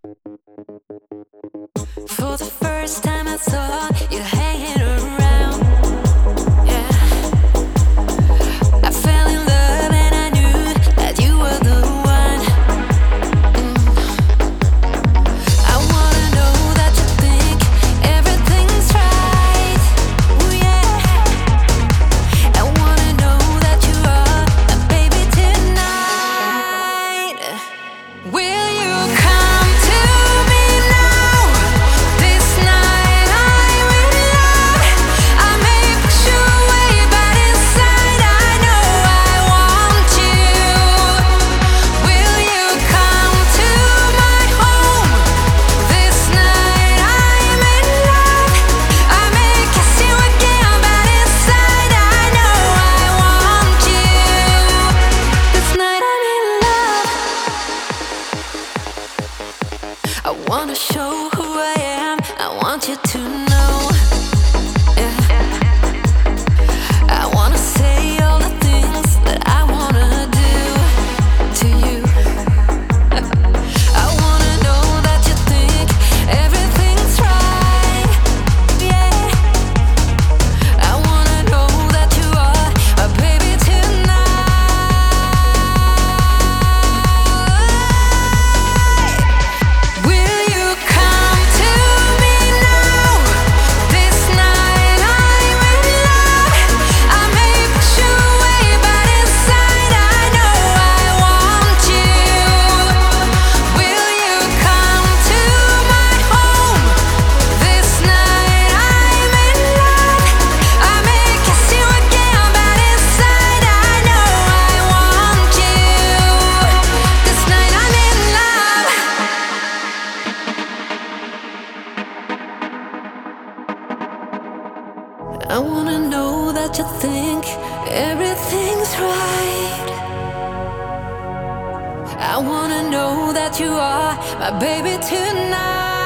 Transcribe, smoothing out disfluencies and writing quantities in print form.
For the first time I saw you hanging around, yeah. I fell in love and I knew that you were the one. I wanna know that you think everything's right, ooh yeah. I wanna know that you are my baby tonight. Will you come to me now? This night I'm in love. I may push you away, but inside I know I want you. Will you come to my home? This night I'm in love. I may kiss you again, but inside I know I want you. This night I'm in love. I wanna show who I am. I want you to know. Yeah. I wanna say all the things that I wanna do to you. I wanna know that you think everything's right. Yeah. I wanna know that you are a baby tonight. Will you come to me now? This night I'm in love. I may push you away, but inside I know I want you. Will you come to my home? This night I'm in love. I may kiss you again, but inside I know I want you. This night I'm in love. I wanna know that you think everything's right. I wanna know that you are my baby tonight.